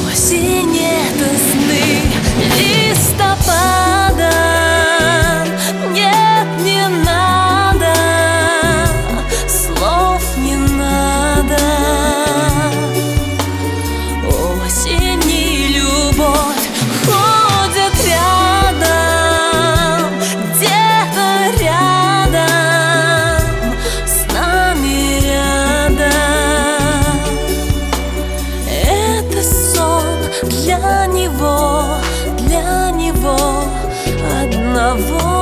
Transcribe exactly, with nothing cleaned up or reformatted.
Осень — это сны листопада. Нет, не надо, слов не надо. Осень и любовь ходят рядом, где-то рядом, с нами рядом. Это сон для него, для него одного.